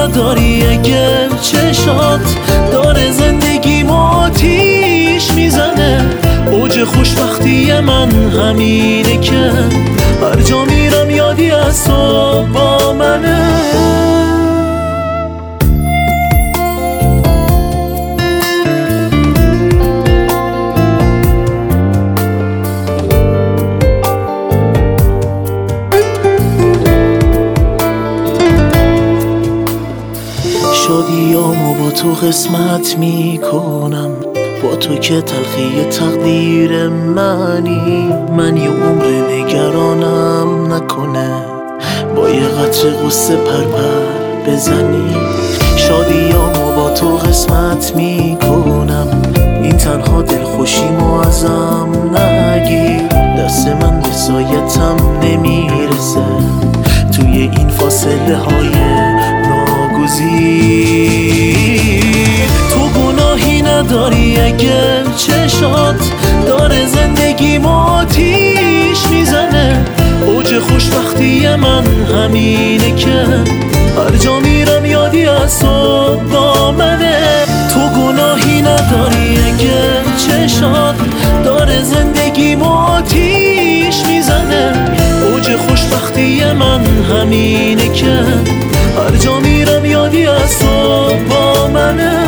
نداری اگه چشات داره زندگیم آتیش میزنه. اوج خوشبختی من همینه که هر جا میرم یادی از تو با منه. شادیامو با تو قسمت میکنم، با تو که تلخی تقدیر منی. من یه عمر نگرانم نکنه با یه قطره غصه پر بزنی. شادیامو با تو قسمت میکنم، این تنها دلخوشیمو ازم نگیر. دست من به سایتم نمیرسه توی این فاصله های ناگزیر. تو گناهی نداری اگه چشات داره زندگیم آتیش میزنه. اوج خوشبختی من همینه که هر جا میرم یادی از تو با منه. تو گناهی نداری اگه چشات داره زندگیم آتیش میزنه. اوج خوشبختی من همینه که هر جا میرم یادی از تو با منه.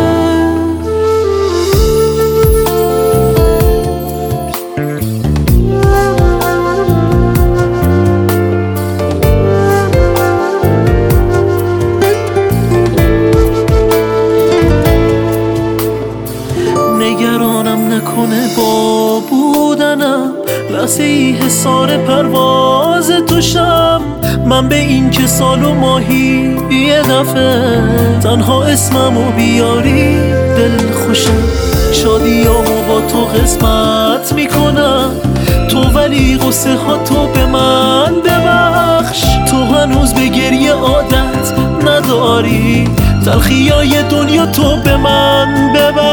نگرانم نکنه با بودنم لحظه ای حصار پرواز توشم. من به این که سال و ماهی یه دفعه تنها اسممو بیاری دل خوشم. شادیامو با تو قسمت میکنم، تو ولی غصه ها تو به من ببخش. تو هنوز به گریه عادت نداری، تلخیای دنیا تو به من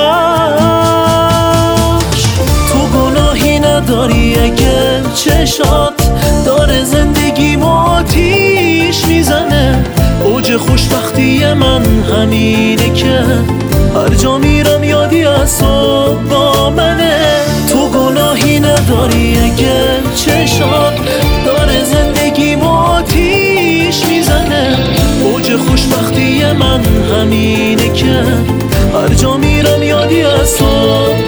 ببخش. تو گناهی نداری اگه چشات داره زندگیم آتیش میزنه. اوج خوشبختی من همینه که هر جا میرم یادی از تو با منه. تو گناهی نداری اگه چشات داره زندگیم آتیش میزنه. اوج خوشبختی من همینه که هر جا میرم یادی از تو